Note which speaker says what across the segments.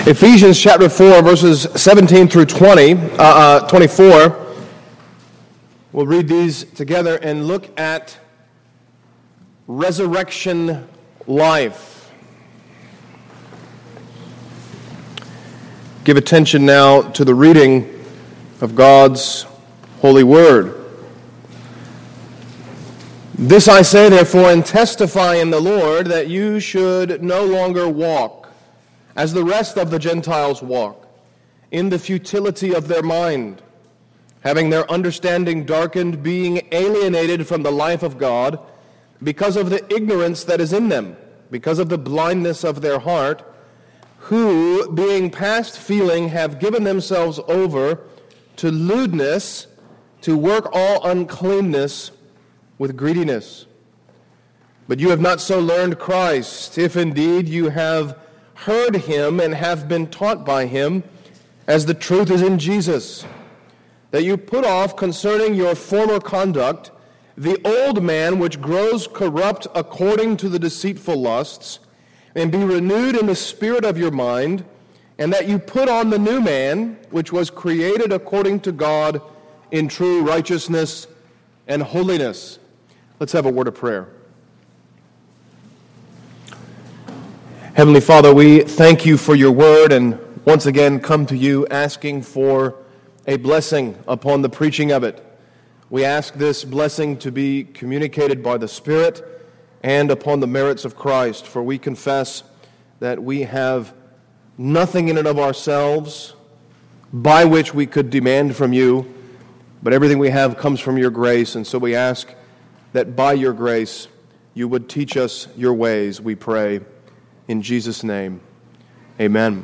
Speaker 1: Ephesians chapter 4, verses 17 through 24. We'll read these together and look at resurrection life. Give attention now to the reading of God's holy word. This I say, therefore, and testify in the Lord, that you should no longer walk as the rest of the Gentiles walk, in the futility of their mind, having their understanding darkened, being alienated from the life of God, because of the ignorance that is in them, because of the blindness of their heart, who, being past feeling, have given themselves over to lewdness, to work all uncleanness with greediness. But you have not so learned Christ, if indeed you have heard him and have been taught by him, as the truth is in Jesus, that you put off concerning your former conduct the old man which grows corrupt according to the deceitful lusts, and be renewed in the spirit of your mind, and that you put on the new man which was created according to God in true righteousness and holiness. Let's have a word of prayer. Heavenly Father, we thank you for your word and once again come to you asking for a blessing upon the preaching of it. We ask this blessing to be communicated by the Spirit and upon the merits of Christ, for we confess that we have nothing in and of ourselves by which we could demand from you, but everything we have comes from your grace, and so we ask that by your grace you would teach us your ways, we pray. In Jesus' name, amen.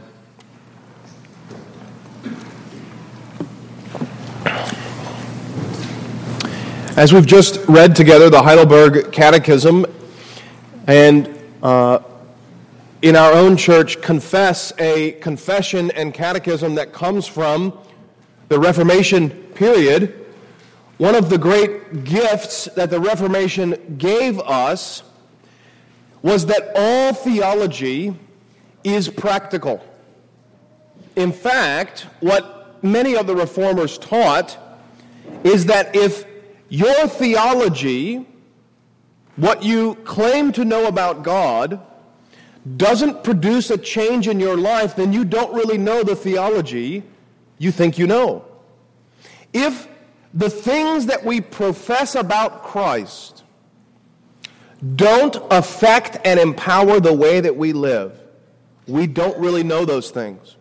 Speaker 1: As we've just read together the Heidelberg Catechism, and in our own church confess a confession and catechism that comes from the Reformation period, one of the great gifts that the Reformation gave us was that all theology is practical. In fact, what many of the reformers taught is that if your theology, what you claim to know about God, doesn't produce a change in your life, then you don't really know the theology you think you know. If the things that we profess about Christ don't affect and empower the way that we live, we don't really know those things.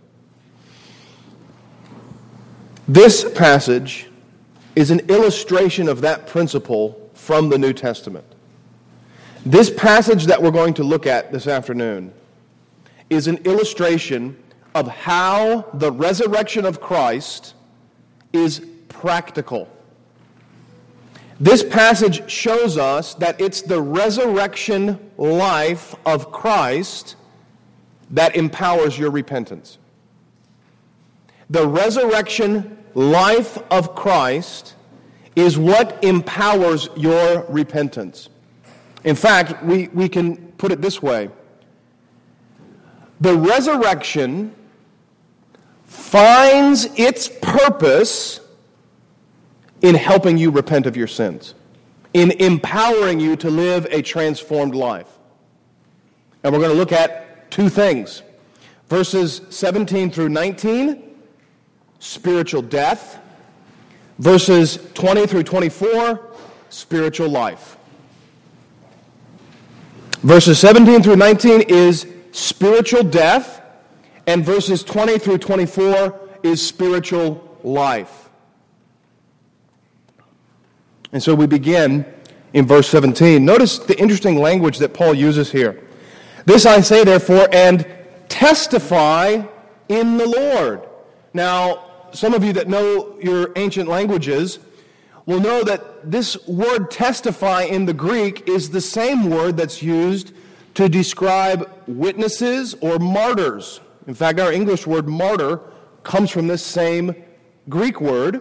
Speaker 1: This passage is an illustration of that principle from the New Testament. This passage that we're going to look at this afternoon is an illustration of how the resurrection of Christ is practical. This passage shows us that it's the resurrection life of Christ that empowers your repentance. The resurrection life of Christ is what empowers your repentance. In fact, we can put it this way. The resurrection finds its purpose in helping you repent of your sins, in empowering you to live a transformed life. And we're going to look at two things. Verses 17 through 19, spiritual death. Verses 20 through 24, spiritual life. Verses 17 through 19 is spiritual death, and verses 20 through 24 is spiritual life. And so we begin in verse 17. Notice the interesting language that Paul uses here. This I say, therefore, and testify in the Lord. Now, some of you that know your ancient languages will know that this word testify in the Greek is the same word that's used to describe witnesses or martyrs. In fact, our English word martyr comes from this same Greek word.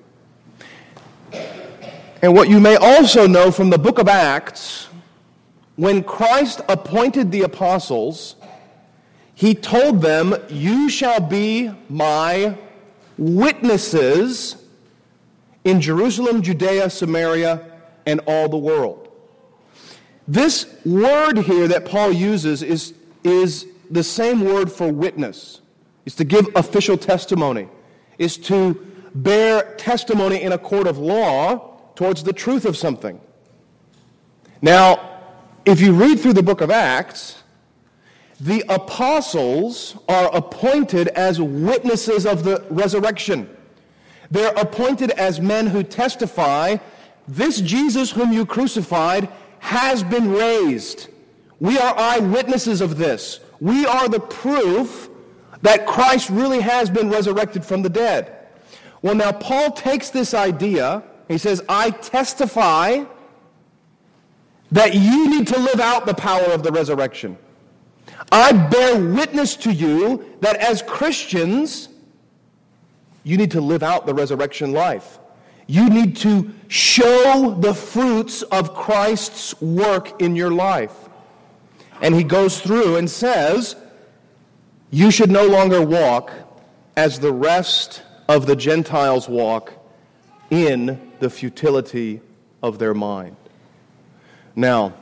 Speaker 1: And what you may also know from the book of Acts, when Christ appointed the apostles, he told them, "You shall be my witnesses in Jerusalem, Judea, Samaria, and all the world." This word here that Paul uses is the same word for witness. It's to give official testimony. It's to bear testimony in a court of law towards the truth of something. Now, if you read through the book of Acts, the apostles are appointed as witnesses of the resurrection. They're appointed as men who testify, this Jesus whom you crucified has been raised. We are eyewitnesses of this. We are the proof that Christ really has been resurrected from the dead. Well, now Paul takes this idea, he says, I testify that you need to live out the power of the resurrection. I bear witness to you that as Christians, you need to live out the resurrection life. You need to show the fruits of Christ's work in your life. And he goes through and says, you should no longer walk as the rest of the Gentiles walk in the futility of their mind. Now,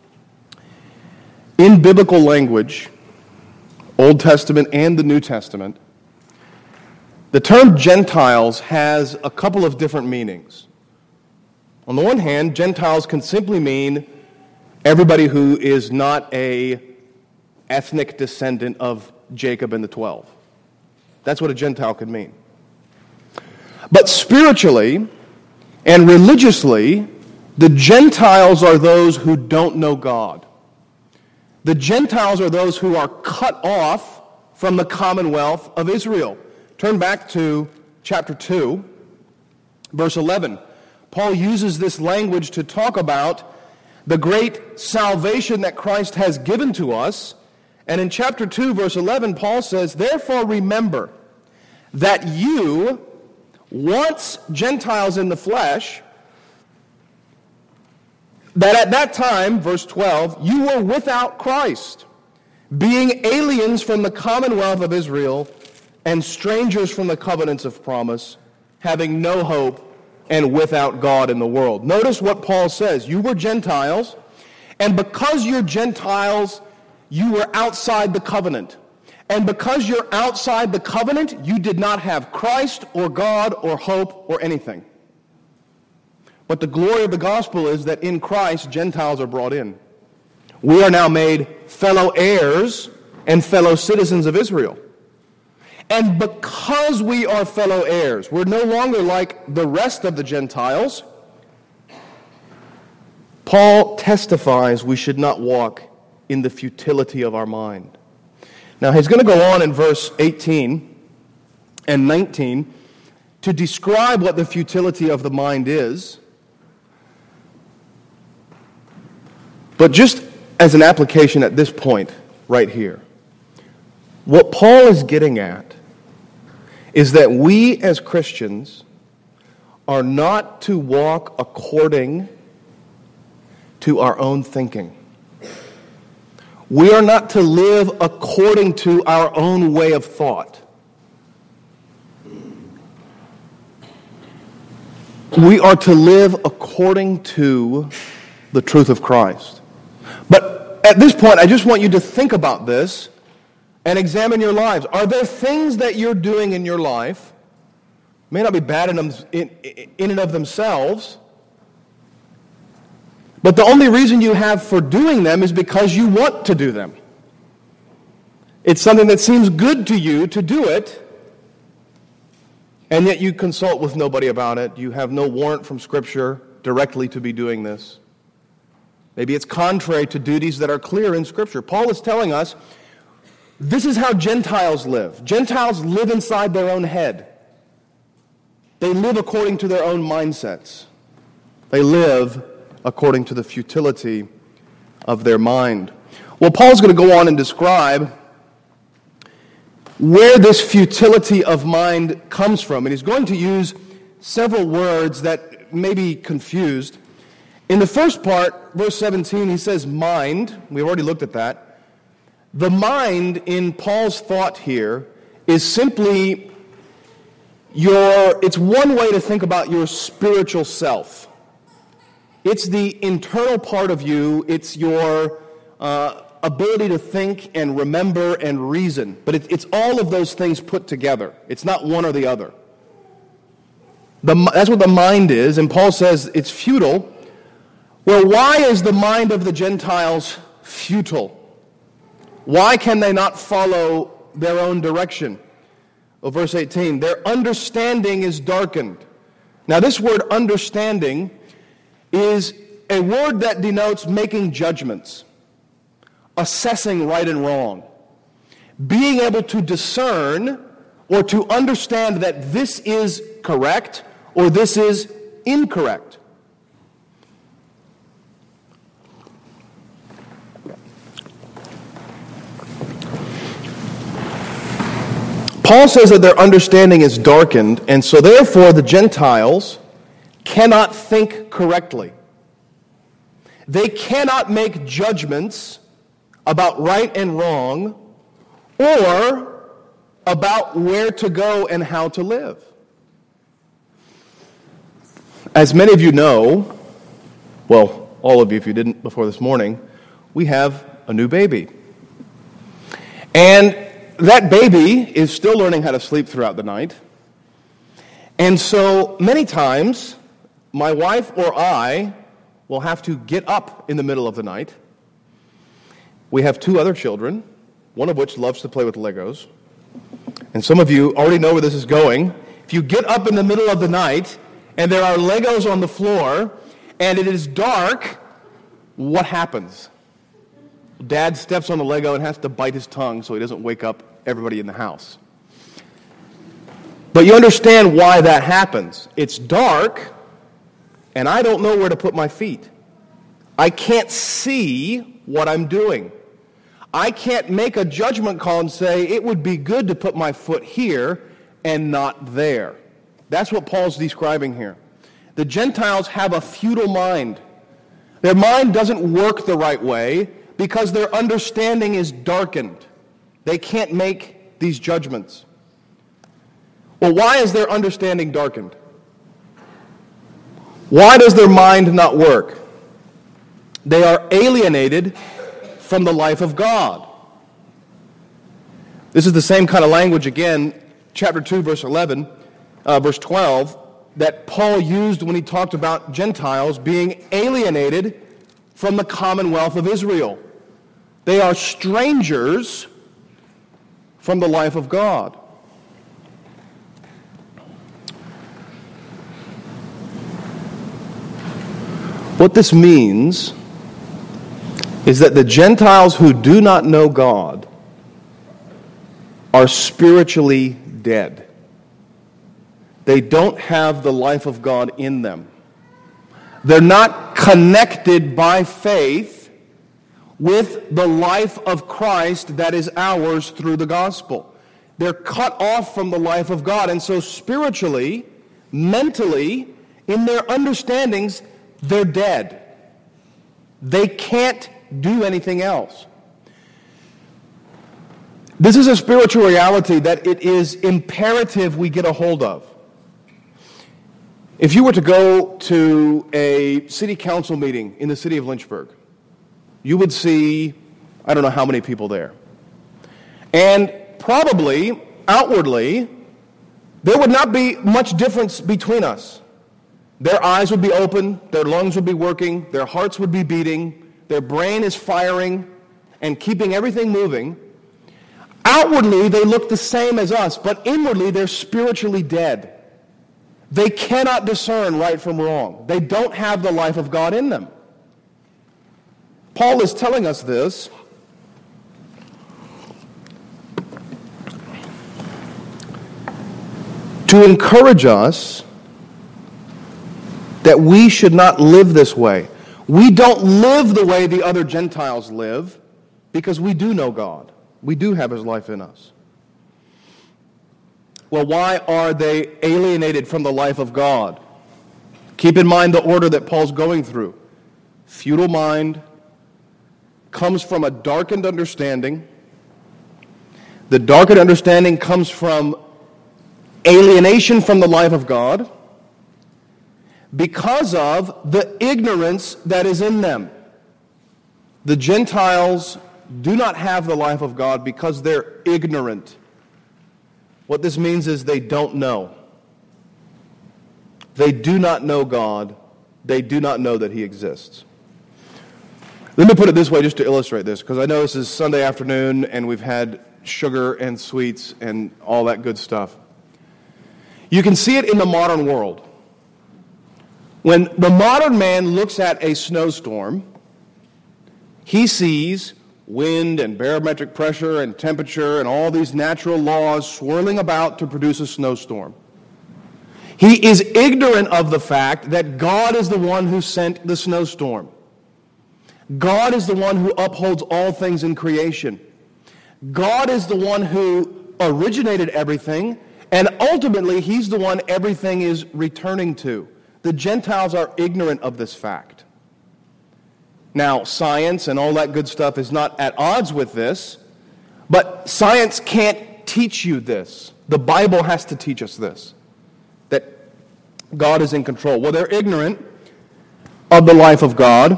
Speaker 1: in biblical language, Old Testament and the New Testament, the term Gentiles has a couple of different meanings. On the one hand, Gentiles can simply mean everybody who is not an ethnic descendant of Jacob and the 12. That's what a Gentile could mean. But spiritually and religiously, the Gentiles are those who don't know God. The Gentiles are those who are cut off from the commonwealth of Israel. Turn back to chapter 2, verse 11. Paul uses this language to talk about the great salvation that Christ has given to us. And in chapter 2, verse 11, Paul says, therefore remember that you, once Gentiles in the flesh, that at that time, verse 12, you were without Christ, being aliens from the commonwealth of Israel and strangers from the covenants of promise, having no hope and without God in the world. Notice what Paul says. You were Gentiles, and because you're Gentiles, you were outside the covenant. And because you're outside the covenant, you did not have Christ or God or hope or anything. But the glory of the gospel is that in Christ, Gentiles are brought in. We are now made fellow heirs and fellow citizens of Israel. And because we are fellow heirs, we're no longer like the rest of the Gentiles. Paul testifies we should not walk in the futility of our mind. Now, he's going to go on in verse 18 and 19 to describe what the futility of the mind is. But just as an application at this point, right here, what Paul is getting at is that we as Christians are not to walk according to our own thinking. We are not to live according to our own way of thought. We are to live according to the truth of Christ. But at this point, I just want you to think about this and examine your lives. Are there things that you're doing in your life, may not be bad in and of themselves, but the only reason you have for doing them is because you want to do them. It's something that seems good to you to do it, and yet you consult with nobody about it. You have no warrant from Scripture directly to be doing this. Maybe it's contrary to duties that are clear in Scripture. Paul is telling us this is how Gentiles live. Gentiles live inside their own head. They live according to their own mindsets. They live according to the futility of their mind. Well, Paul's going to go on and describe where this futility of mind comes from. And he's going to use several words that may be confused. In the first part, verse 17, he says mind. We've already looked at that. The mind in Paul's thought here is simply it's one way to think about your spiritual self. It's the internal part of you. It's your ability to think and remember and reason. But it's all of those things put together. It's not one or the other. That's what the mind is, and Paul says it's futile. Well, why is the mind of the Gentiles futile? Why can they not follow their own direction? Well, verse 18, their understanding is darkened. Now, this word understanding is a word that denotes making judgments, assessing right and wrong, being able to discern or to understand that this is correct or this is incorrect. Paul says that their understanding is darkened, and so therefore the Gentiles cannot think correctly. They cannot make judgments about right and wrong or about where to go and how to live. As many of you know, well, all of you if you didn't before this morning, we have a new baby. And that baby is still learning how to sleep throughout the night. And so many times, my wife or I will have to get up in the middle of the night. We have 2 other children, one of which loves to play with Legos. And some of you already know where this is going. If you get up in the middle of the night and there are Legos on the floor and it is dark, what happens? Dad steps on the Lego and has to bite his tongue so he doesn't wake up everybody in the house. But you understand why that happens. It's dark, and I don't know where to put my feet. I can't see what I'm doing. I can't make a judgment call and say, it would be good to put my foot here and not there. That's what Paul's describing here. The Gentiles have a futile mind. Their mind doesn't work the right way because their understanding is darkened. They can't make these judgments. Well, why is their understanding darkened? Why does their mind not work? They are alienated from the life of God. This is the same kind of language again, chapter 2, verse 12, that Paul used when he talked about Gentiles being alienated from the commonwealth of Israel. They are strangers from the life of God. What this means is that the Gentiles who do not know God are spiritually dead. They don't have the life of God in them. They're not connected by faith with the life of Christ that is ours through the gospel. They're cut off from the life of God. And so spiritually, mentally, in their understandings, they're dead. They can't do anything else. This is a spiritual reality that it is imperative we get a hold of. If you were to go to a city council meeting in the city of Lynchburg, you would see, I don't know how many people there. And probably, outwardly, there would not be much difference between us. Their eyes would be open, their lungs would be working, their hearts would be beating, their brain is firing and keeping everything moving. Outwardly, they look the same as us, but inwardly, they're spiritually dead. They cannot discern right from wrong. They don't have the life of God in them. Paul is telling us this to encourage us that we should not live this way. We don't live the way the other Gentiles live because we do know God. We do have His life in us. Well, why are they alienated from the life of God? Keep in mind the order that Paul's going through. Futile mind comes from a darkened understanding, The darkened understanding comes from alienation from the life of God because of the ignorance that is in them. The Gentiles do not have the life of God because they're ignorant. What this means is they don't know. They do not know God. They do not know that He exists. Let me put it this way just to illustrate this, because I know this is Sunday afternoon and we've had sugar and sweets and all that good stuff. You can see it in the modern world. When the modern man looks at a snowstorm, he sees wind and barometric pressure and temperature and all these natural laws swirling about to produce a snowstorm. He is ignorant of the fact that God is the one who sent the snowstorm. God is the one who upholds all things in creation. God is the one who originated everything, and ultimately He's the one everything is returning to. The Gentiles are ignorant of this fact. Now, science and all that good stuff is not at odds with this, but science can't teach you this. The Bible has to teach us this, that God is in control. Well, they're ignorant of the life of God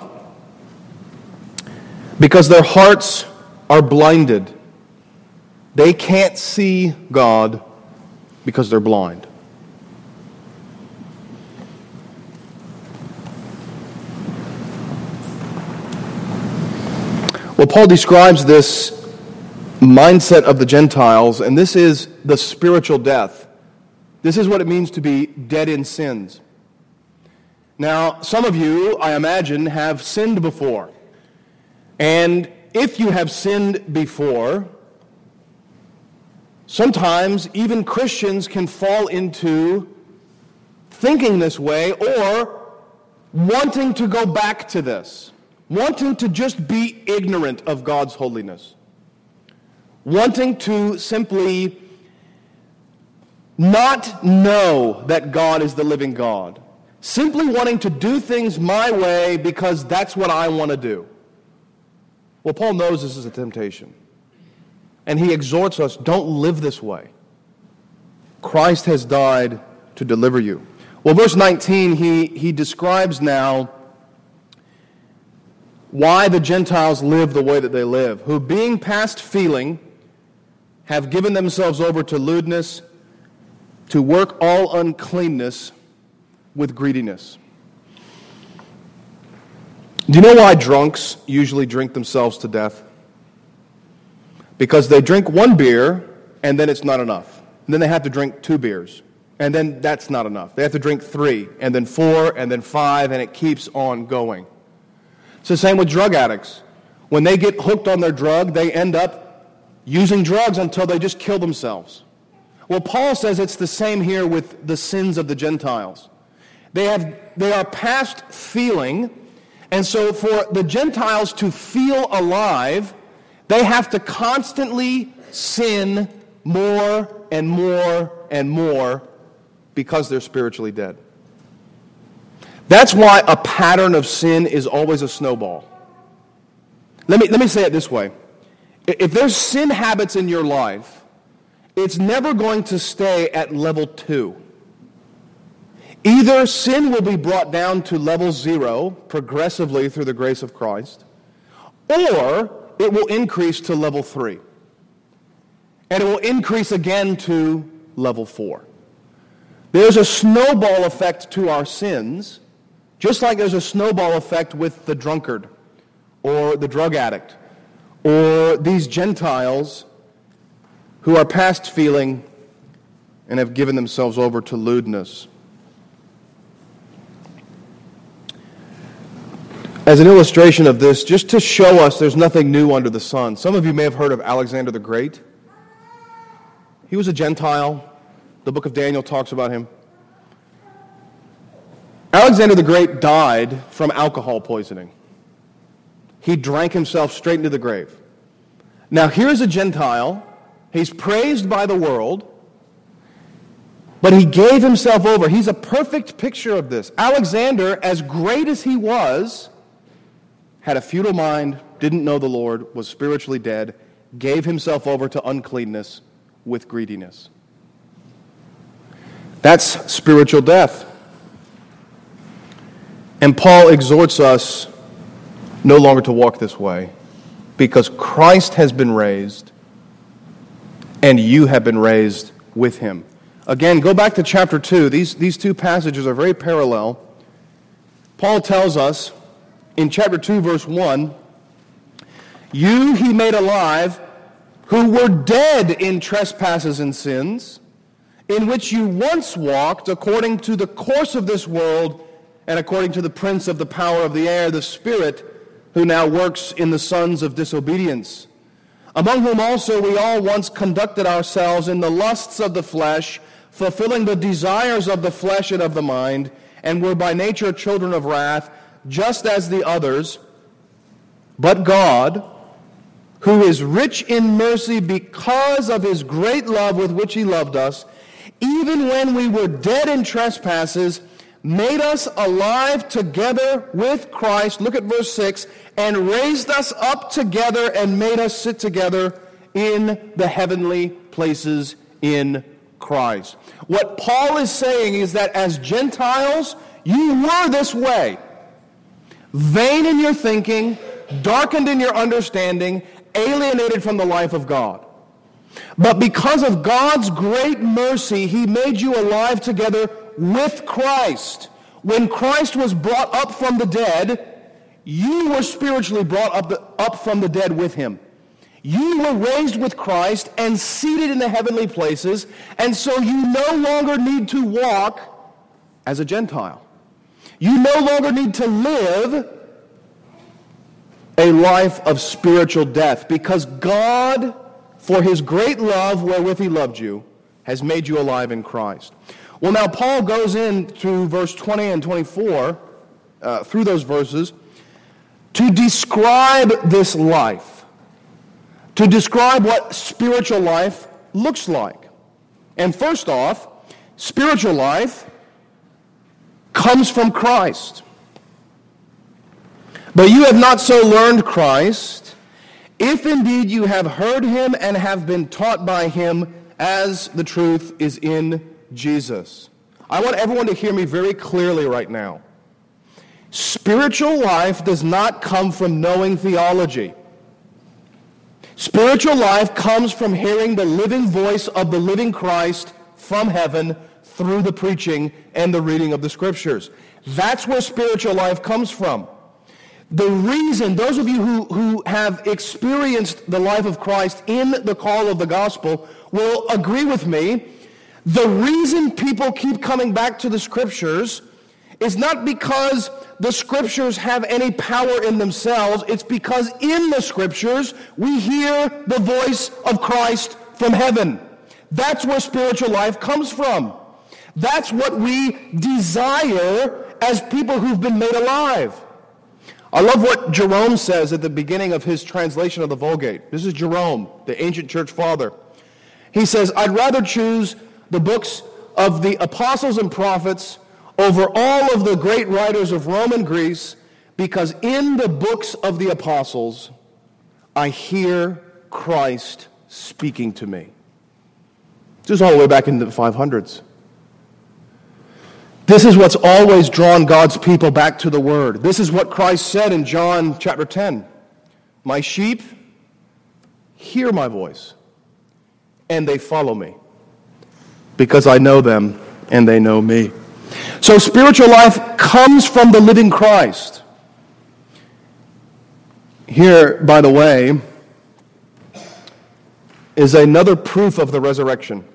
Speaker 1: because their hearts are blinded. They can't see God because they're blind. Well, Paul describes this mindset of the Gentiles, and this is the spiritual death. This is what it means to be dead in sins. Now, some of you, I imagine, have sinned before. And if you have sinned before, sometimes even Christians can fall into thinking this way or wanting to go back to this. Wanting to just be ignorant of God's holiness. Wanting to simply not know that God is the living God. Simply wanting to do things my way because that's what I want to do. Well, Paul knows this is a temptation. And he exhorts us, don't live this way. Christ has died to deliver you. Well, verse 19, he describes now why the Gentiles live the way that they live, who being past feeling have given themselves over to lewdness, to work all uncleanness with greediness. Do you know why drunks usually drink themselves to death? Because they drink one beer and then it's not enough. And then they have to drink 2 beers. And then that's not enough. They have to drink 3 and then 4 and then 5 and it keeps on going. It's the same with drug addicts. When they get hooked on their drug, they end up using drugs until they just kill themselves. Well, Paul says it's the same here with the sins of the Gentiles. They are past feeling, and so for the Gentiles to feel alive, they have to constantly sin more and more and more because they're spiritually dead. That's why a pattern of sin is always a snowball. Let me say it this way. If there's sin habits in your life, it's never going to stay at level 2. Either sin will be brought down to level 0 progressively through the grace of Christ, or it will increase to level 3. And it will increase again to level 4. There's a snowball effect to our sins, just like there's a snowball effect with the drunkard or the drug addict or these Gentiles who are past feeling and have given themselves over to lewdness. As an illustration of this, just to show us there's nothing new under the sun, some of you may have heard of Alexander the Great. He was a Gentile. The book of Daniel talks about him. Alexander the Great died from alcohol poisoning. He drank himself straight into the grave. Now here's a Gentile. He's praised by the world, but he gave himself over. He's a perfect picture of this. Alexander, as great as he was, had a futile mind, didn't know the Lord, was spiritually dead, gave himself over to uncleanness with greediness. That's spiritual death. And Paul exhorts us no longer to walk this way, because Christ has been raised and you have been raised with him. Again, go back to chapter 2. These two passages are very parallel. Paul tells us in chapter 2, verse 1, "You he made alive who were dead in trespasses and sins, in which you once walked according to the course of this world and according to the prince of the power of the air, the Spirit, who now works in the sons of disobedience, among whom also we all once conducted ourselves in the lusts of the flesh, fulfilling the desires of the flesh and of the mind, and were by nature children of wrath, just as the others. But God, who is rich in mercy because of his great love with which he loved us, even when we were dead in trespasses, made us alive together with Christ," look at verse 6, "and raised us up together and made us sit together in the heavenly places in Christ." What Paul is saying is that as Gentiles, you were this way. Vain in your thinking, darkened in your understanding, alienated from the life of God. But because of God's great mercy, he made you alive together with Christ. When Christ was brought up from the dead, you were spiritually brought up from the dead with him. You were raised with Christ and seated in the heavenly places, and so you no longer need to walk as a Gentile. You no longer need to live a life of spiritual death, because God, for his great love wherewith he loved you, has made you alive in Christ. Well, now Paul goes in through verse 20 and 24, through those verses, to describe this life, to describe what spiritual life looks like. And first off, spiritual life comes from Christ. "But you have not so learned Christ, if indeed you have heard him and have been taught by him, as the truth is in Jesus." I want everyone to hear me very clearly right now. Spiritual life does not come from knowing theology. Spiritual life comes from hearing the living voice of the living Christ from heaven through the preaching and the reading of the Scriptures. That's where spiritual life comes from. The reason, those of you who have experienced the life of Christ in the call of the gospel will agree with me. The reason people keep coming back to the Scriptures is not because the Scriptures have any power in themselves. It's because in the Scriptures we hear the voice of Christ from heaven. That's where spiritual life comes from. That's what we desire as people who've been made alive. I love what Jerome says at the beginning of his translation of the Vulgate. This is Jerome, the ancient church father. He says, "I'd rather choose the books of the apostles and prophets over all of the great writers of Rome and Greece, because in the books of the apostles, I hear Christ speaking to me." This is all the way back into the 500s. This is what's always drawn God's people back to the Word. This is what Christ said in John chapter 10. "My sheep hear my voice, and they follow me, because I know them, and they know me." So spiritual life comes from the living Christ. Here, by the way, is another proof of the resurrection.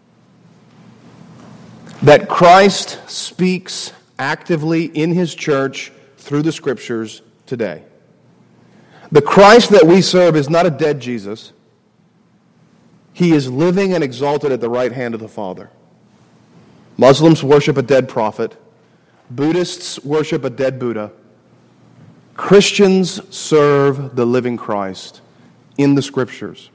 Speaker 1: That Christ speaks actively in his church through the Scriptures today. The Christ that we serve is not a dead Jesus. He is living and exalted at the right hand of the Father. Muslims worship a dead prophet. Buddhists worship a dead Buddha. Christians serve the living Christ in the Scriptures.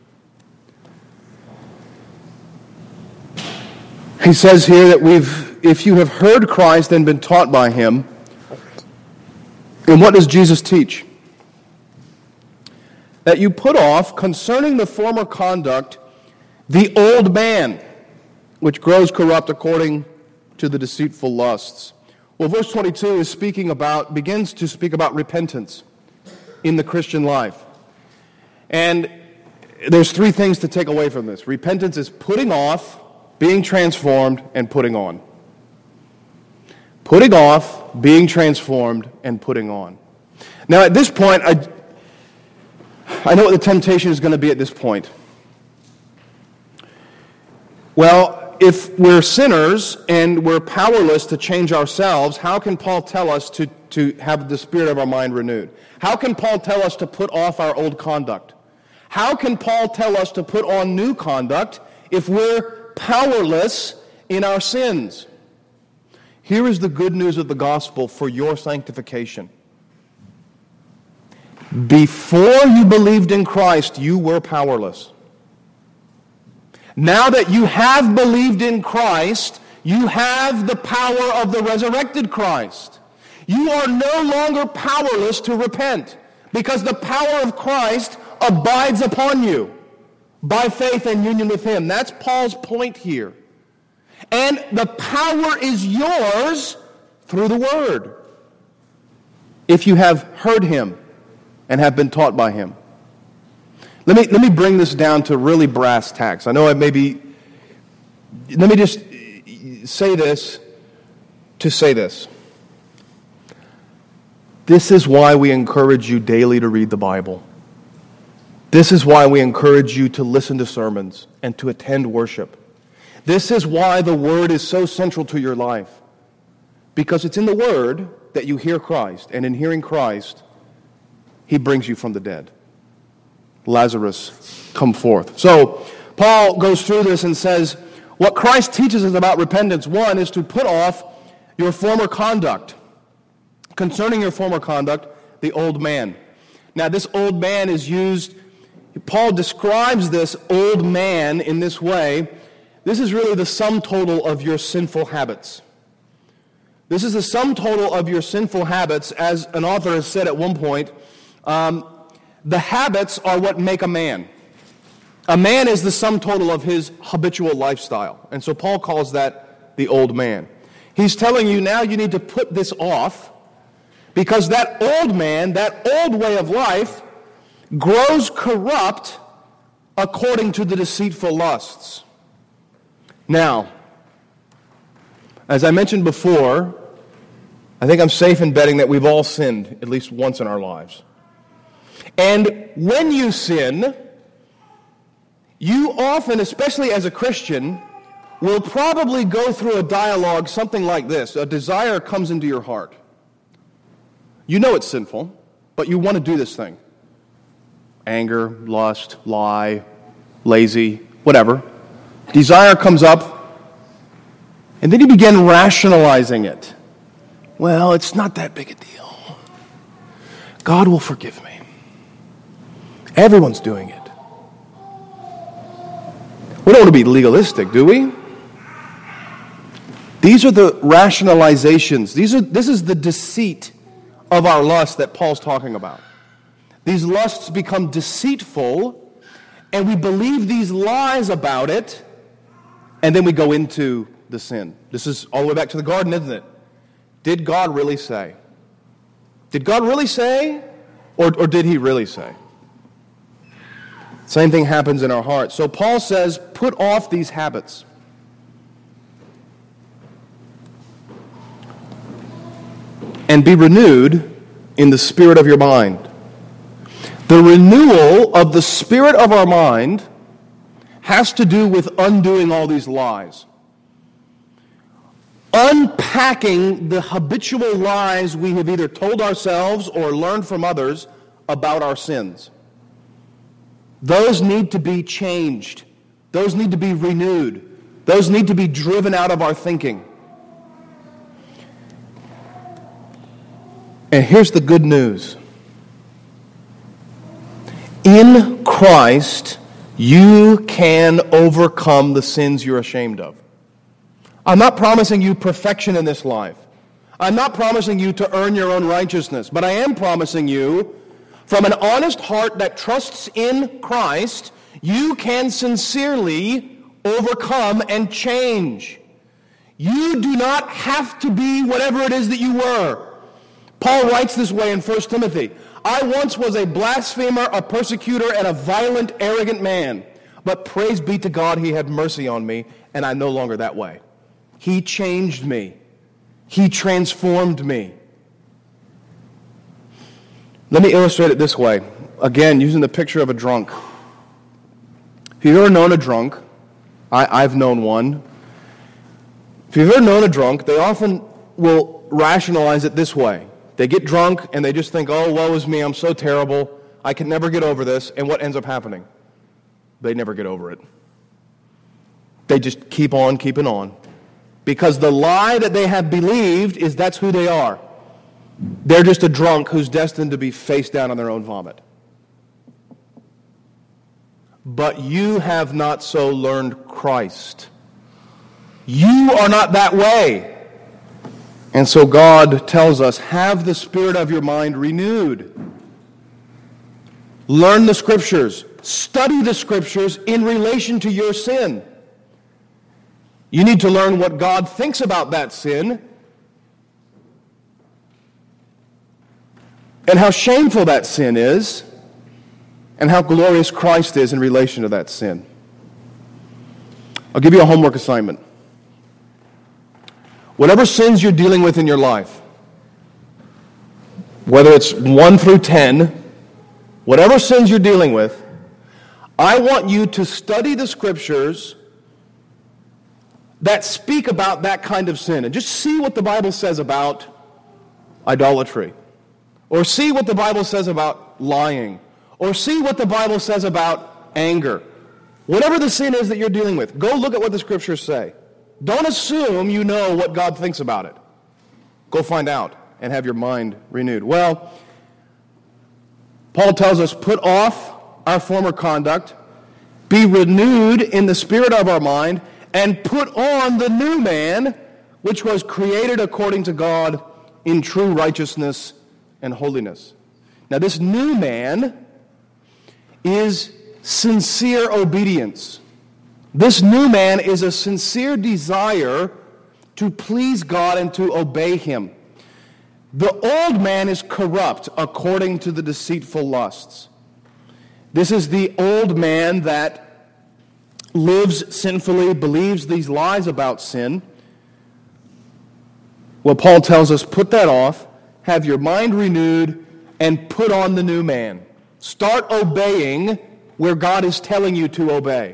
Speaker 1: He says here that if you have heard Christ and been taught by him, and what does Jesus teach? that you put off concerning the former conduct the old man, which grows corrupt according to the deceitful lusts. Well, verse 22 begins to speak about repentance in the Christian life. And there's three things to take away from this. Repentance is putting off, being transformed, and putting on. Putting off, being transformed, and putting on. Now, at this point, I know what the temptation is going to be at this point. Well, if we're sinners and we're powerless to change ourselves, how can Paul tell us to have the spirit of our mind renewed? How can Paul tell us to put off our old conduct? How can Paul tell us to put on new conduct if we're powerless in our sins? Here is the good news of the gospel for your sanctification. Before you believed in Christ, you were powerless. Now that you have believed in Christ, you have the power of the resurrected Christ. You are no longer powerless to repent because the power of Christ abides upon you by faith and union with Him. That's Paul's point here. And the power is yours through the Word, if you have heard Him and have been taught by Him. Let me bring this down to really brass tacks. I know let me just say this to say this. This is why we encourage you daily to read the Bible. This is why we encourage you to listen to sermons and to attend worship. This is why the Word is so central to your life. Because it's in the Word that you hear Christ, and in hearing Christ, He brings you from the dead. Lazarus, come forth. So, Paul goes through this and says, what Christ teaches us about repentance, one, is to put off your former conduct. Concerning your former conduct, the old man. Now, this old man is used, Paul describes this old man in this way. This is really the sum total of your sinful habits. This is the sum total of your sinful habits, as an author has said at one point. The habits are what make a man. A man is the sum total of his habitual lifestyle. And so Paul calls that the old man. He's telling you now you need to put this off because that old man, that old way of life, grows corrupt according to the deceitful lusts. Now, as I mentioned before, I think I'm safe in betting that we've all sinned at least once in our lives. And when you sin, you often, especially as a Christian, will probably go through a dialogue something like this. A desire comes into your heart. You know it's sinful, but you want to do this thing. Anger, lust, lie, lazy, whatever. Desire comes up, and then you begin rationalizing it. Well, it's not that big a deal. God will forgive me. Everyone's doing it. We don't want to be legalistic, do we? These are the rationalizations. This is the deceit of our lust that Paul's talking about. These lusts become deceitful, and we believe these lies about it, and then we go into the sin. This is all the way back to the garden, isn't it? Did God really say? Did God really say? Or did He really say? Same thing happens in our hearts. So Paul says, put off these habits. And be renewed in the spirit of your mind. The renewal of the spirit of our mind has to do with undoing all these lies. Unpacking the habitual lies we have either told ourselves or learned from others about our sins. Those need to be changed. Those need to be renewed. Those need to be driven out of our thinking. And here's the good news. In Christ, you can overcome the sins you're ashamed of. I'm not promising you perfection in this life. I'm not promising you to earn your own righteousness, but I am promising you From an honest heart that trusts in Christ, you can sincerely overcome and change. You do not have to be whatever it is that you were. Paul writes this way in 1 Timothy. I once was a blasphemer, a persecutor, and a violent, arrogant man. But praise be to God, he had mercy on me, and I'm no longer that way. He changed me. He transformed me. Let me illustrate it this way. Again, using the picture of a drunk. If you've ever known a drunk, I've known one. If you've ever known a drunk, they often will rationalize it this way. They get drunk and they just think, oh, woe is me, I'm so terrible, I can never get over this. And what ends up happening? They never get over it. They just keep on keeping on. Because the lie that they have believed is that's who they are. They're just a drunk who's destined to be face down on their own vomit. But you have not so learned Christ. You are not that way. And so God tells us, have the spirit of your mind renewed. Learn the Scriptures. Study the Scriptures in relation to your sin. You need to learn what God thinks about that sin and how shameful that sin is and how glorious Christ is in relation to that sin. I'll give you a homework assignment. Whatever sins you're dealing with in your life, whether it's 1 through 10, whatever sins you're dealing with, I want you to study the Scriptures that speak about that kind of sin and just see what the Bible says about idolatry, or see what the Bible says about lying, or see what the Bible says about anger. Whatever the sin is that you're dealing with, go look at what the Scriptures say. Don't assume you know what God thinks about it. Go find out and have your mind renewed. Well, Paul tells us, put off our former conduct, be renewed in the spirit of our mind, and put on the new man, which was created according to God in true righteousness and holiness. Now, this new man is sincere obedience. This new man is a sincere desire to please God and to obey Him. The old man is corrupt according to the deceitful lusts. This is the old man that lives sinfully, believes these lies about sin. Well, Paul tells us, put that off, have your mind renewed, and put on the new man. Start obeying where God is telling you to obey.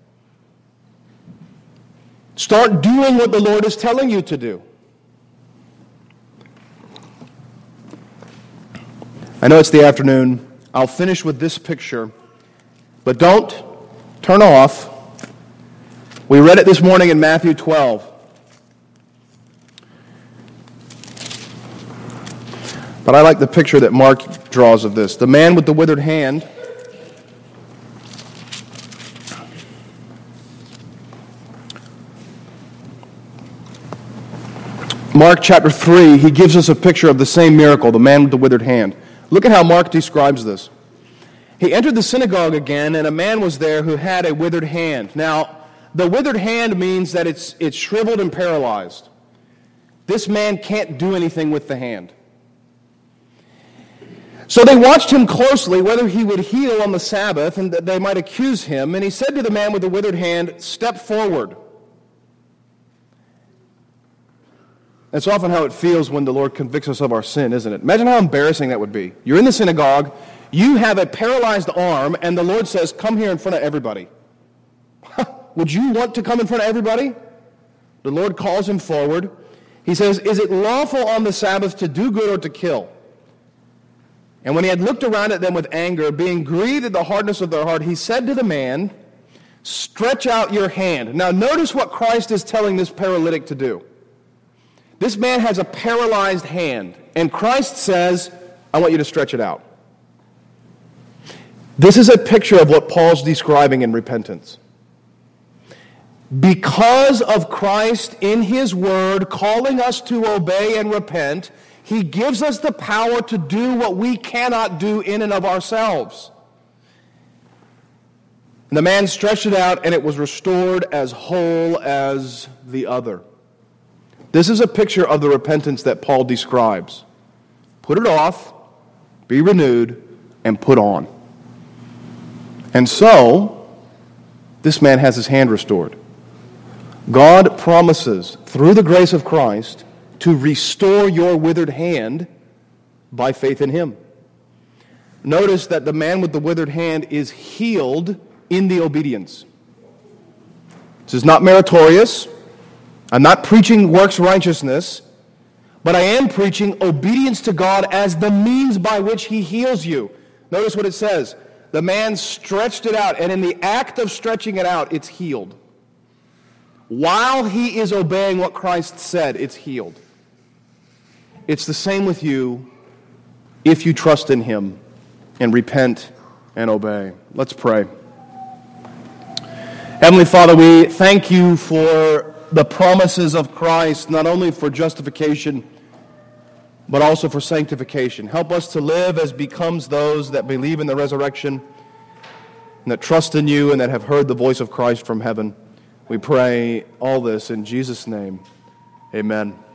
Speaker 1: Start doing what the Lord is telling you to do. I know it's the afternoon. I'll finish with this picture, but don't turn off. We read it this morning in Matthew 12. But I like the picture that Mark draws of this. The man with the withered hand Mark chapter 3, he gives us a picture of the same miracle, the man with the withered hand. Look at how Mark describes this. He entered the synagogue again, and a man was there who had a withered hand. Now, the withered hand means that it's shriveled and paralyzed. This man can't do anything with the hand. So they watched him closely, whether he would heal on the Sabbath, and that they might accuse him. And he said to the man with the withered hand, "Step forward." That's often how it feels when the Lord convicts us of our sin, isn't it? Imagine how embarrassing that would be. You're in the synagogue, you have a paralyzed arm, and the Lord says, "Come here in front of everybody." Would you want to come in front of everybody? The Lord calls him forward. He says, "Is it lawful on the Sabbath to do good or to kill?" And when he had looked around at them with anger, being grieved at the hardness of their heart, he said to the man, "Stretch out your hand." Now notice what Christ is telling this paralytic to do. This man has a paralyzed hand, and Christ says, "I want you to stretch it out." This is a picture of what Paul's describing in repentance. Because of Christ in His Word calling us to obey and repent, He gives us the power to do what we cannot do in and of ourselves. And the man stretched it out, and it was restored as whole as the other. This is a picture of the repentance that Paul describes. Put it off, be renewed, and put on. And so, this man has his hand restored. God promises, through the grace of Christ, to restore your withered hand by faith in Him. Notice that the man with the withered hand is healed in the obedience. This is not meritorious. I'm not preaching works righteousness, but I am preaching obedience to God as the means by which He heals you. Notice what it says. The man stretched it out, and in the act of stretching it out, it's healed. While he is obeying what Christ said, it's healed. It's the same with you if you trust in Him and repent and obey. Let's pray. Heavenly Father, we thank You for the promises of Christ, not only for justification, but also for sanctification. Help us to live as becomes those that believe in the resurrection and that trust in You and that have heard the voice of Christ from heaven. We pray all this in Jesus' name. Amen.